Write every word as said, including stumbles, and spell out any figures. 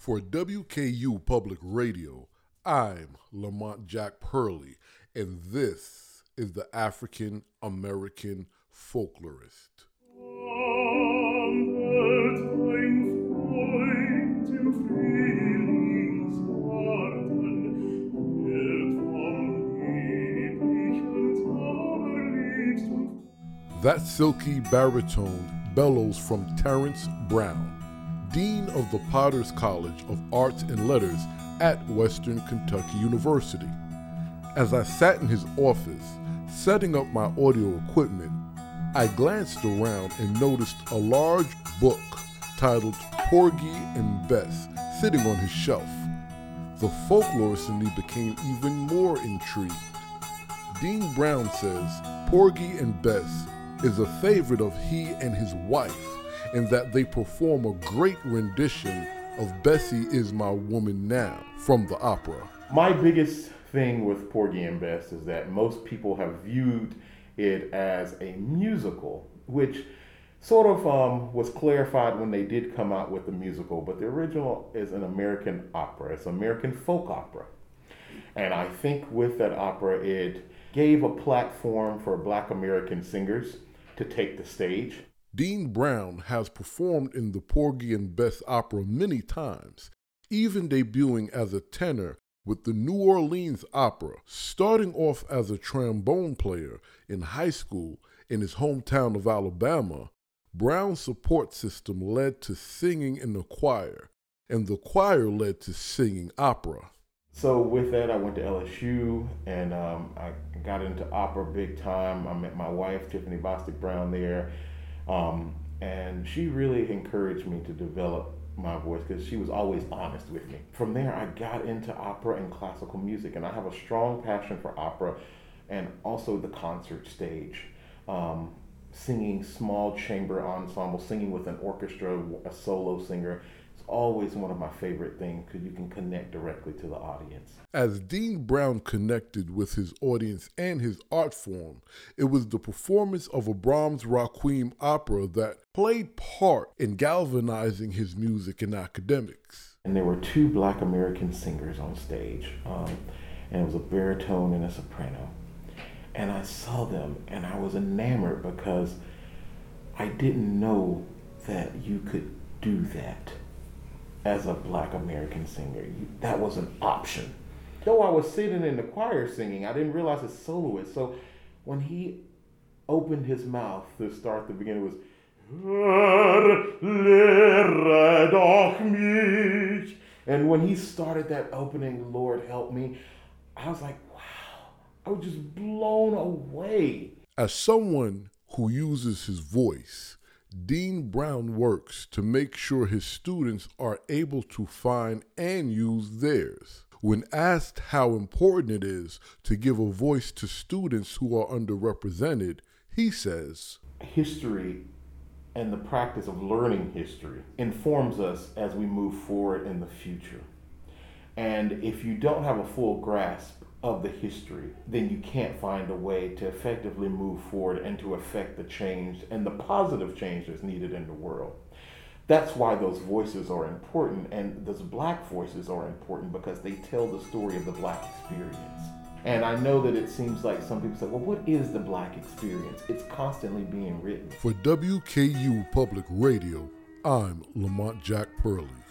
For W K U Public Radio, I'm Lamont Jack Pearlie, and this is the African American Folklorist. That silky baritone bellows from Terrence Brown, Dean of the Potters College of Arts and Letters at Western Kentucky University. As I sat in his office, setting up my audio equipment, I glanced around and noticed a large book titled Porgy and Bess sitting on his shelf. The folklorist in me became even more intrigued. Dean Brown says Porgy and Bess is a favorite of he and his wife, and that they perform a great rendition of Bessie Is My Woman Now from the opera. My biggest thing with Porgy and Bess is that most people have viewed it as a musical, which sort of um, was clarified when they did come out with the musical, but the original is an American opera. It's an American folk opera. And I think with that opera, it gave a platform for Black American singers to take the stage. Dean Brown has performed in the Porgy and Bess opera many times, even debuting as a tenor with the New Orleans Opera, starting off as a trombone player in high school in his hometown of Alabama. Brown's support system led to singing in the choir, and the choir led to singing opera. So with that, I went to L S U, and um, I got into opera big time. I met my wife, Tiffany Bostic Brown, there. Um, and she really encouraged me to develop my voice because she was always honest with me. From there, I got into opera and classical music, and I have a strong passion for opera and also the concert stage. Um, singing small chamber ensemble, singing with an orchestra, a solo singer, it's always one of my favorite things because you can connect directly to the audience. As Dean Brown connected with his audience and his art form, it was the performance of a Brahms Requiem opera that played part in galvanizing his music and academics. And there were two Black American singers on stage, um, and it was a baritone and a soprano. And I saw them, and I was enamored because I didn't know that you could do that as a Black American singer. You, that was an option. Though I was sitting in the choir singing, I didn't realize it's soloist. So when he opened his mouth to start the beginning, it was Lehre doch mich. And when he started that opening, Lord help me, I was like, wow, I was just blown away. As someone who uses his voice, Dean Brown works to make sure his students are able to find and use theirs. When asked how important it is to give a voice to students who are underrepresented, he says, history and the practice of learning history informs us as we move forward in the future. And if you don't have a full grasp of the history, then you can't find a way to effectively move forward and to affect the change and the positive change that's needed in the world. That's why those voices are important, and those Black voices are important because they tell the story of the Black experience. And I know that it seems like some people say, well, what is the Black experience? It's constantly being written. For W K U Public Radio, I'm Lamont Jack Pearlie.